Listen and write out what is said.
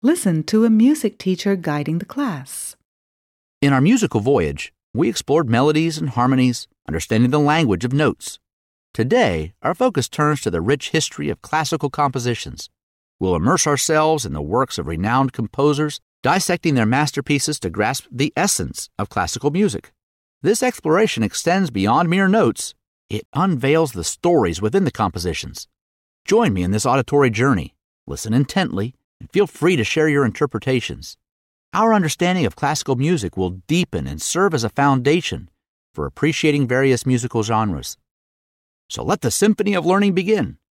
Listen to a music teacher guiding the class. In our musical voyage, we explored melodies and harmonies, understanding the language of notes. Today, our focus turns to the rich history of classical compositions. We'll immerse ourselves in the works of renowned composers, dissecting their masterpieces to grasp the essence of classical music. This exploration extends beyond mere notes. It unveils the stories within the compositions. Join me in this auditory journey. Listen intently and feel free to share your interpretations. Our understanding of classical music will deepen and serve as a foundation for appreciating various musical genres. So let the symphony of learning begin.